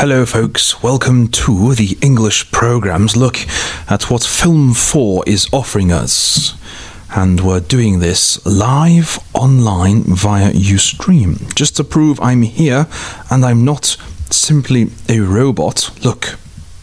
Hello folks, welcome to the English program's look at what Film 4 is offering us. And we're doing this live online via Ustream, just to prove I'm here and I'm not simply a robot. Look.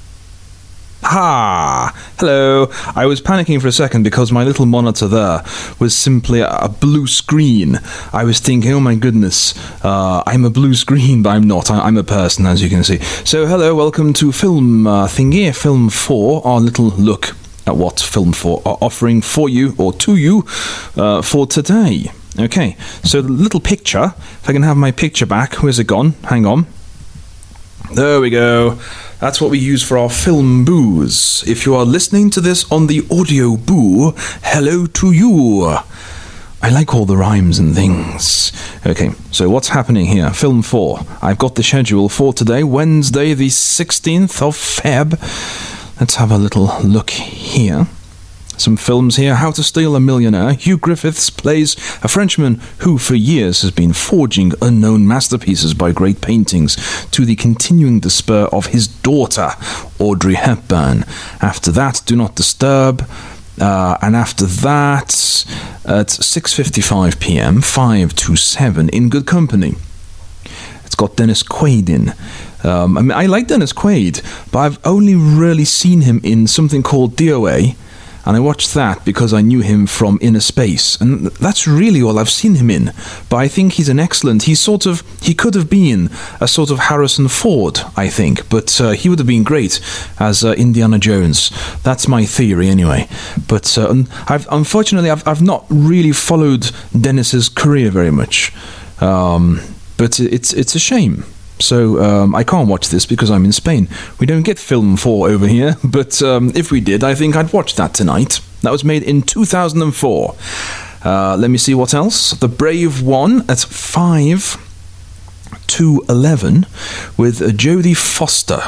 Ha! Hello! I was panicking for a second because my little monitor there was simply a blue screen. I was thinking, oh my goodness, I'm a blue screen, but I'm not. I'm a person, as you can see. So, hello, welcome to Film Thingy, Film 4, our little look at what Film 4 are offering for you, or to you, for today. Okay, so the little picture, if I can have my picture back, where's it gone? Hang on. There we go. That's what we use for our film boos. If you are listening to this on the audio boo, hello to you. I like all the rhymes and things. Okay, so what's happening here? Film 4. I've got the schedule for today, Wednesday the 16th of Feb. Let's have a little look here. Some films here. How to Steal a Millionaire. Hugh Griffiths plays a Frenchman who for years has been forging unknown masterpieces by great paintings to the continuing despair of his daughter, Audrey Hepburn. After that, Do Not Disturb. And after that, at 6:55 p.m, 5 to 7, In Good Company. It's got Dennis Quaid in. I like Dennis Quaid, but I've only really seen him in something called DOA. And I watched that because I knew him from Inner Space. And that's really all I've seen him in. But I think he's an excellent... He could have been a sort of Harrison Ford, I think. But he would have been great as Indiana Jones. That's my theory, anyway. But unfortunately, I've not really followed Dennis's career very much. But it's a shame. So I can't watch this because I'm in Spain. We don't get Film 4 over here, but if we did, I think I'd watch that tonight. That was made in 2004. Let me see what else. The Brave One at 5 to 11 with Jodie Foster.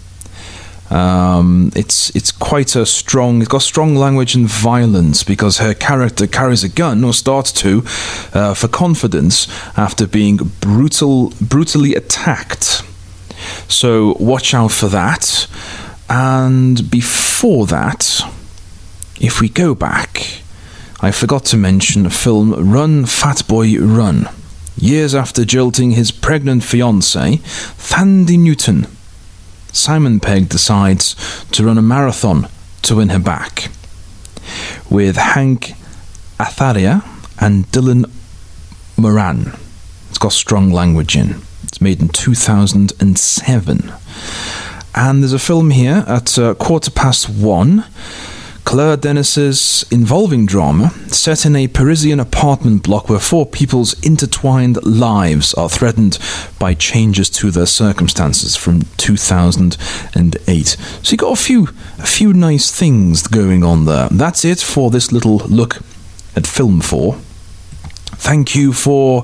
It's quite a strong... It's got strong language and violence because her character carries a gun, or starts to, for confidence after being brutally attacked. So watch out for that. And before that, if we go back, I forgot to mention a film, Run, Fat Boy, Run. Years after jilting his pregnant fiancée, Thandie Newton, Simon Pegg decides to run a marathon to win her back, with Hank Azaria and Dylan Moran. It's got strong language in. It's made in 2007. And there's a film here at 1:15, Claire Denis's involving drama set in a Parisian apartment block where four people's intertwined lives are threatened by changes to their circumstances, from 2008. So you got a few nice things going on there. That's it for this little look at Film 4. Thank you for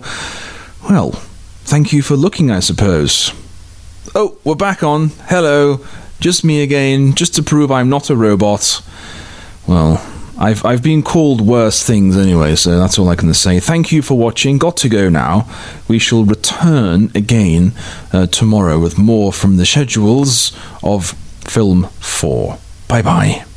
looking, I suppose. Oh, we're back on. Hello. Just me again, just to prove I'm not a robot. Well, I've been called worse things anyway, so that's all I can say. Thank you for watching. Got to go now. We shall return again tomorrow with more from the schedules of Film 4. Bye-bye.